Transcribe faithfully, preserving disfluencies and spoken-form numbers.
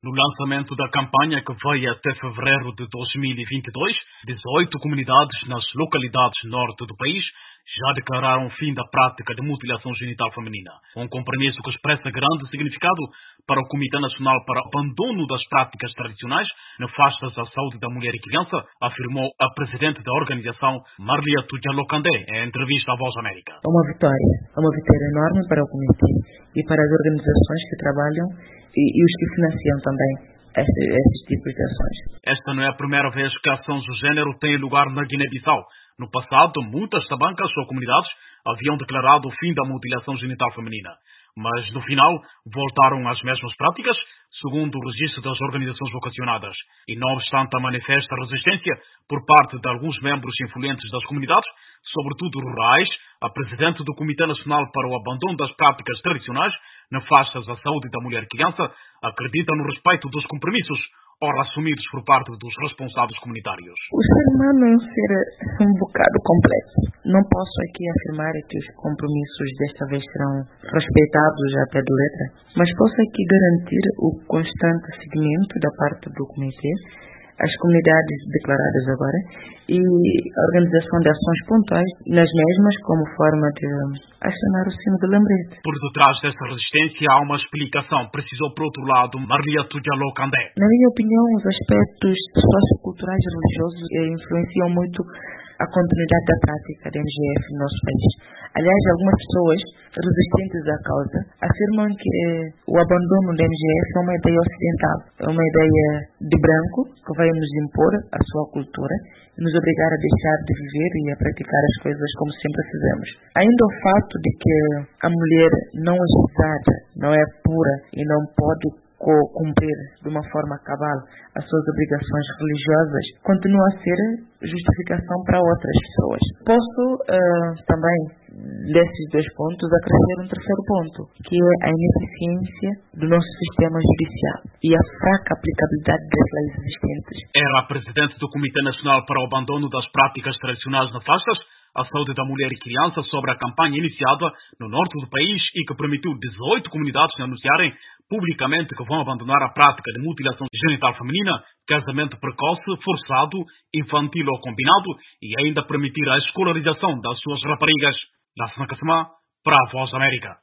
No lançamento da campanha que vai até fevereiro de dois mil e vinte e dois, dezoito comunidades nas localidades norte do país já declararam o fim da prática de mutilação genital feminina. Um compromisso que expressa grande significado para o Comitê Nacional para o Abandono das Práticas Tradicionais Nefastas à Saúde da Mulher e Criança, afirmou a presidente da organização, Marlia Tudjalokandé, em entrevista à Voz América. É uma vitória, é uma vitória enorme para o Comitê e para as organizações que trabalham e, e os que financiam também esses, esses tipos de ações. Esta não é a primeira vez que ações do género têm lugar na Guiné-Bissau. No passado, muitas tabancas ou comunidades haviam declarado o fim da mutilação genital feminina. Mas, no final, voltaram às mesmas práticas, segundo o registro das organizações vocacionadas. E, não obstante a manifesta resistência por parte de alguns membros influentes das comunidades, sobretudo rurais, a presidente do Comitê Nacional para o Abandono das Práticas Tradicionais Nefastas à Saúde da Mulher e Criança acredita no respeito dos compromissos ora assumidos por parte dos responsáveis comunitários. O ser humano é um ser um bocado complexo. Não posso aqui afirmar que os compromissos desta vez serão respeitados até de letra, mas posso aqui garantir o constante seguimento da parte do comitê, as comunidades declaradas agora e a organização de ações pontuais nas mesmas como forma de acionar o sino de lembrete. Por detrás dessa resistência há uma explicação, precisou por outro lado Marlia Tudjalokandé. Na minha opinião, os aspectos socioculturais e religiosos influenciam muito a continuidade da prática da M G F no nosso país. Aliás, algumas pessoas resistentes à causa afirmam que o abandono da M G F é uma ideia ocidental, é uma ideia de branco que vai nos impor a sua cultura e nos obrigar a deixar de viver e a praticar as coisas como sempre fizemos. Ainda o fato de que a mulher não é usada, não é pura e não pode cumprir de uma forma cabal as suas obrigações religiosas continua a ser justificação para outras pessoas. Posso uh, também, desses dois pontos, acrescer um terceiro ponto, que é a ineficiência do nosso sistema judicial e a fraca aplicabilidade das leis existentes. Era a presidente do Comitê Nacional para o Abandono das Práticas Tradicionais Nefastas à Saúde da Mulher e Criança sobre a campanha iniciada no norte do país e que permitiu dezoito comunidades anunciarem publicamente que vão abandonar a prática de mutilação genital feminina, casamento precoce, forçado, infantil ou combinado e ainda permitir a escolarização das suas raparigas. Lassana Kassama, para a Voz América.